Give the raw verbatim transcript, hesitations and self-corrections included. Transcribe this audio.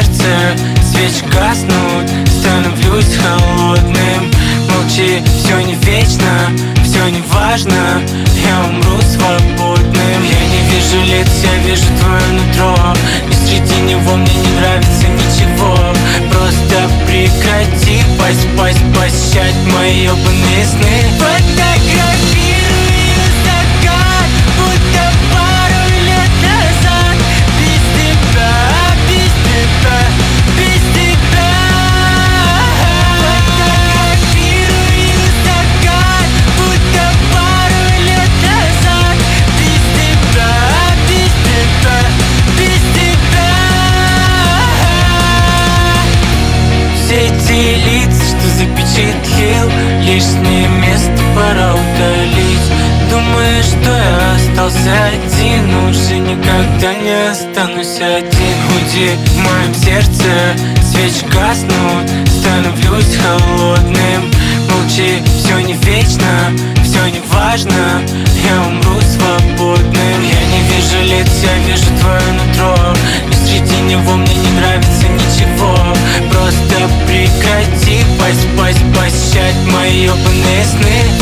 сердце свечи гаснут, становлюсь холодным. Молчи, все не вечно, все не важно, я умру свободным. Я не вижу лиц, я вижу твое нутро, и среди него мне не нравится ничего. Просто прекрати пасть, пасть, пощать мои ебаные сны. Фотографирую закат, будто пару лет назад. Без тебя, без тебя, без тебя. Фотографирую закат, будто пару лет назад. Без тебя, без тебя, без тебя. Все эти лица, что запечатлел, лишнее место пора удалить. Думаешь, что я остался один, уже никогда не останусь один. Уйди в моем сердце, свечи гаснут, становлюсь холодным. Молчи, все не вечно, все не важно, я умру свободным. Я не вижу лиц, я вижу твое нутро, и среди него мне не нравится ничего. Просто прекрати пасть, пасть, пощать мои ебаные сны.